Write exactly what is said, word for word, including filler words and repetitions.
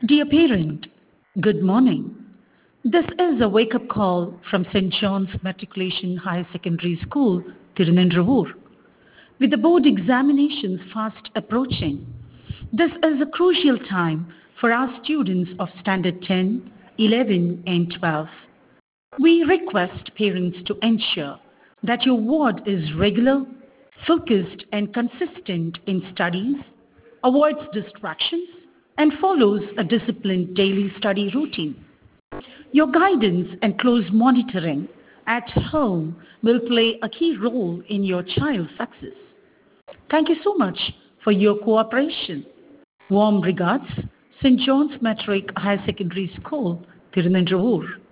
Dear parent, good morning. This is a wake-up call from Saint John's Matriculation Higher Secondary School, Tirunendravoor. With the board examinations fast approaching, this is a crucial time for our students of Standard ten, eleven and twelve. We request parents to ensure that your ward is regular, focused and consistent in studies, avoids distractions, and follows a disciplined daily study routine. Your guidance and close monitoring at home will play a key role in your child's success. Thank you so much for your cooperation. Warm regards, Saint John's Matric Higher Secondary School, Tirunendravoor.